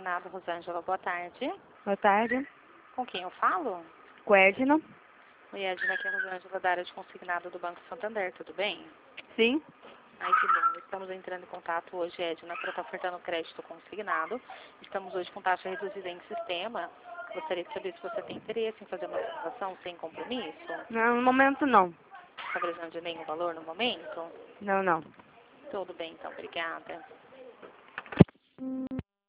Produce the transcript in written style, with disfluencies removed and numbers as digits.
consignado, Rosângela, boa tarde. Boa tarde. Com quem eu falo? Com Edna. Oi, Edna, aqui é a Rosângela da área de consignado do Banco Santander, tudo bem? Sim. Ai, que bom. Estamos entrando em contato hoje, Edna, para estar ofertando crédito consignado. Estamos hoje com taxa reduzida em sistema. Gostaria de saber se você tem interesse em fazer uma transação sem compromisso. Não, no momento não. Está precisando de nenhum valor no momento? Não, não. Tudo bem, então. Obrigada.